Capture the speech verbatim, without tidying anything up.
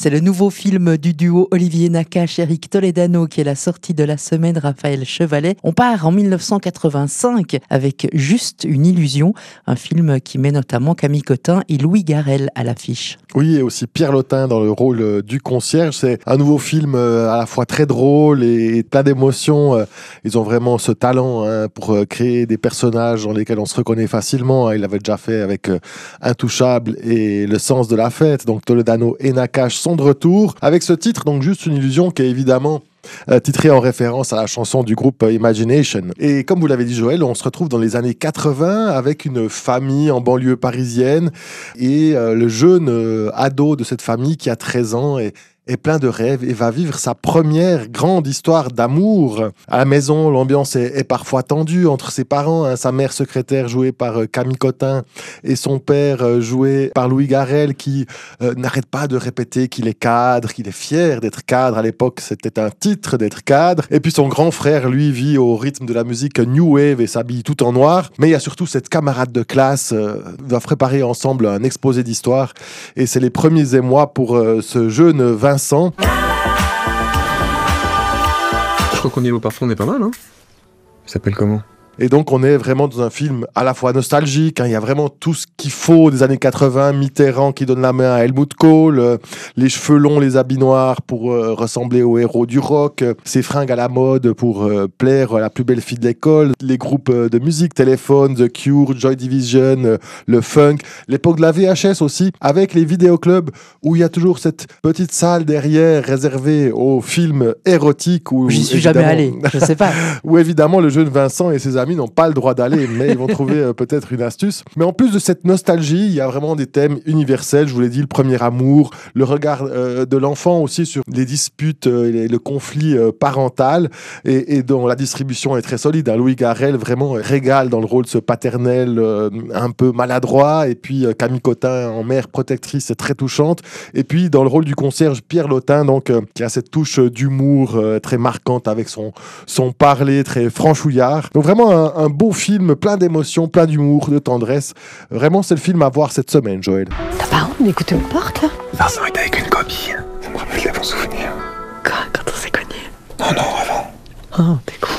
C'est le nouveau film du duo Olivier Nakache-Eric Toledano qui est la sortie de la semaine. Raphaël Chevalet. On part en dix-neuf cent quatre-vingt-cinq avec Juste une illusion, un film qui met notamment Camille Cottin et Louis Garrel à l'affiche. Oui, et aussi Pierre Lotin dans le rôle du concierge. C'est un nouveau film à la fois très drôle et plein d'émotions. Ils ont vraiment ce talent hein, pour créer des personnages dans lesquels on se reconnaît facilement. Il l'avait déjà fait avec Intouchable et Le sens de la fête. Donc Toledano et Nakache sont de retour avec ce titre, donc Juste une illusion, qui est évidemment Euh, titré en référence à la chanson du groupe Imagination. Et comme vous l'avez dit Joël, on se retrouve dans les années quatre-vingts avec une famille en banlieue parisienne et euh, le jeune euh, ado de cette famille qui a treize ans et est plein de rêves et va vivre sa première grande histoire d'amour. À la maison, l'ambiance est, est parfois tendue entre ses parents, hein, sa mère secrétaire jouée par euh, Camille Cottin et son père euh, joué par Louis Garrel qui euh, n'arrête pas de répéter qu'il est cadre, qu'il est fier d'être cadre. À l'époque, c'était un titre d'être cadre. Et puis son grand frère, lui, vit au rythme de la musique New Wave et s'habille tout en noir. Mais il y a surtout cette camarade de classe, euh, va préparer ensemble un exposé d'histoire. Et c'est les premiers émois pour euh, ce jeune Vincent. Je crois qu'on niveau parfum, on est pas mal, hein. Il s'appelle comment ? Et donc on est vraiment dans un film à la fois nostalgique, hein, il y a vraiment tout ce qu'il faut des années quatre-vingts, Mitterrand qui donne la main à Helmut Kohl, euh, les cheveux longs, les habits noirs pour euh, ressembler aux héros du rock, euh, ses fringues à la mode pour euh, plaire à la plus belle fille de l'école, les groupes euh, de musique, Téléphone, The Cure, Joy Division, euh, le funk, l'époque de la V H S aussi, avec les vidéoclubs où il y a toujours cette petite salle derrière réservée aux films érotiques. Où, J'y suis jamais allé, je sais pas. Où évidemment le jeune Vincent et ses amis n'ont pas le droit d'aller, mais ils vont trouver euh, peut-être une astuce. Mais en plus de cette nostalgie, il y a vraiment des thèmes universels. Je vous l'ai dit, le premier amour, le regard euh, de l'enfant aussi sur les disputes, euh, et le conflit euh, parental, et, et dont la distribution est très solide. Hein. Louis Garrel vraiment régale dans le rôle de ce paternel euh, un peu maladroit, et puis euh, Camille Cottin en mère protectrice, c'est très touchante. Et puis dans le rôle du concierge, Pierre Lotin, donc euh, qui a cette touche d'humour euh, très marquante avec son son parler très franchouillard. Donc vraiment Un, un beau film, plein d'émotions, plein d'humour, de tendresse. Vraiment, c'est le film à voir cette semaine, Joël. T'as pas honte d'écouter une porte, là ? Vincent était avec une copine. Ça me rappelle les bons souvenirs. Quand, quand on s'est connus ? Non, non, avant. Oh, t'es con.